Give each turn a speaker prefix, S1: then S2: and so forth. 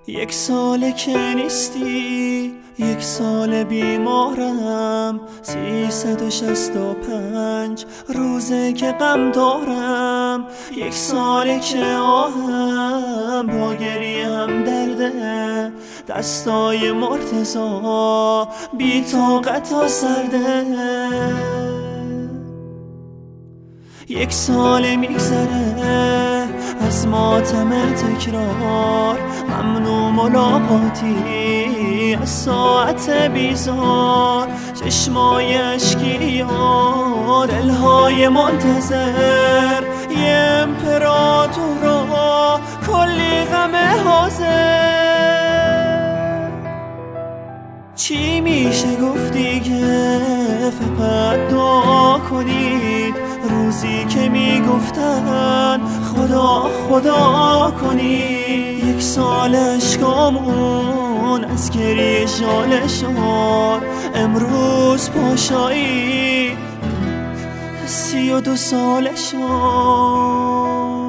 S1: یک ساله که نیستی، یک سال بیمارم، 365 روزه که غم دارم. یک ساله که آهم با گریه هم درده، دستای مرتضی بی طاقت و سرده. یک سال میگذره از ماتم تکرار، ممنوع ملاقاتی از ساعت بیزار. چشمای اشکی یار، دلهای منتظر، یه امپراتورا کلی غم حاضر. چی میشه گفت دیگه؟ فقط دعا کنید روزی که میگفتن خدا خدا کنید. یک سال اشکامون از گریه ژاله شد، امروز پاشایی 32 ساله شد.